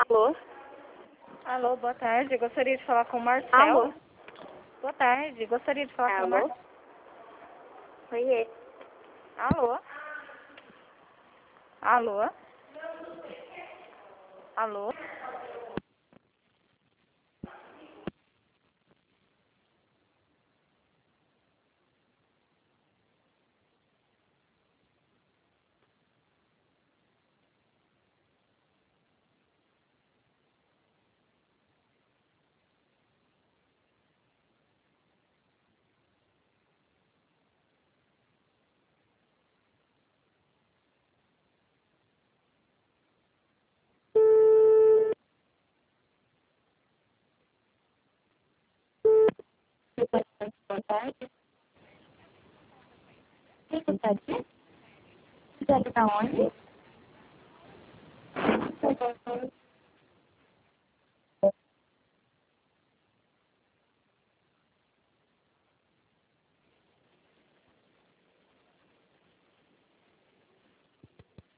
Alô? Alô, boa tarde. Gostaria de falar com o Marcel. Alô? Boa tarde. Gostaria de falar com o Alô? Marcel. Oiê. Alô? Alô? Alô? Boa tarde. Quem gostaria? Você está onde?